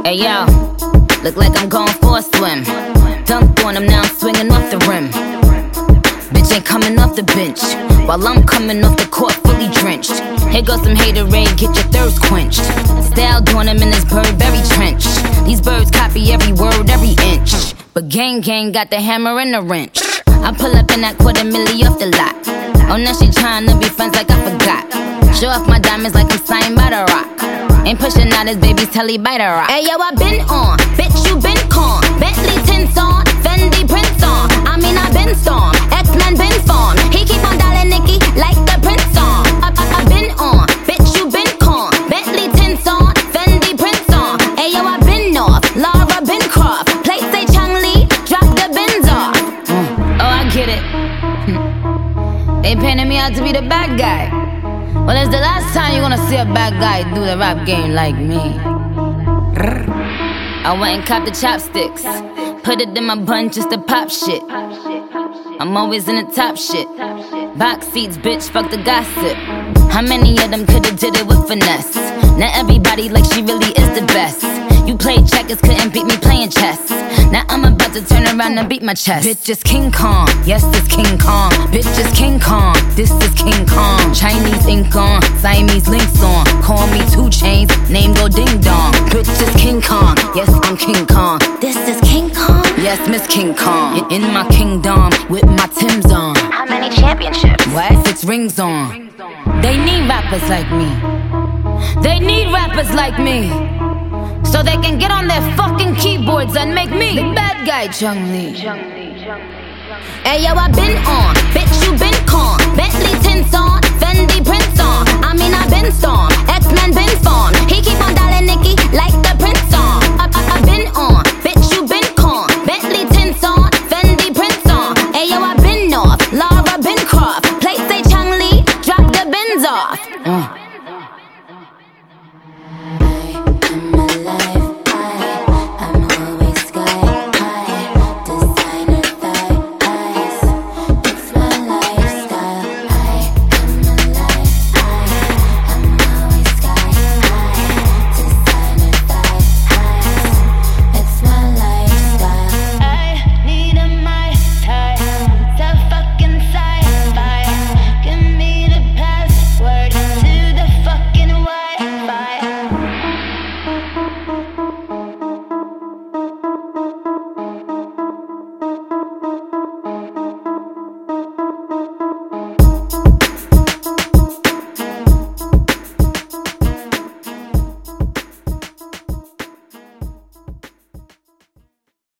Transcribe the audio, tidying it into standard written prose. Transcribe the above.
Hey yo, look like I'm going for a swim. Dunked on him, now I'm swinging off the rim. Bitch ain't coming off the bench, while I'm coming off the court fully drenched. Here goes some haterade, get your thirst quenched. Style doing him in this Burberry trench. These birds copy every word, every inch. But gang got the hammer and the wrench. I pull up in that $250,000 off the lot. Oh, now she tryna be friends like I forgot. Show off my diamonds like I'm signed by The Rock. Ain't pushing out his baby's telly by The Rock. Hey yo, I been on, bitch you been con. Bentley tints on, Fendi prints on. I mean I been storm, X-Men been formed. He keep on dialing Nicki like the Prince song. I been on, bitch you been con. Bentley tints on, Fendi prints on. Hey yo, I been off, Laura been Croft. Play say Chung Lee, drop the bins off. Oh, I get it. They painted me out to be the bad guy. Well, it's the last time you're gonna see a bad guy do the rap game like me. I went and copped the chopsticks, put it in my bun just to pop shit. I'm always in the top shit. Box seats, bitch, fuck the gossip. How many of them could've did it with finesse? Now everybody like she really is the best. You played checkers, couldn't beat me playing chess. Now I'm about to turn around and beat my chest. Bitch is King Kong, yes it's King Kong. Bitch is King Kong, this is King Kong. Chinese ink on, Siamese links on. Call me 2 Chainz, name go ding dong. Bitch is King Kong, yes I'm King Kong. This is King Kong, yes Miss King Kong. In my kingdom, with my Timbs on. How many championships? What? 6 rings on. They need rappers like me. They need rappers like me, so they can get on their fucking keyboards and make me the bad guy, Chung Lee. Hey yo, I been on, bitch you been con. Bentley tints on, Fendi prints on. I mean I been storm.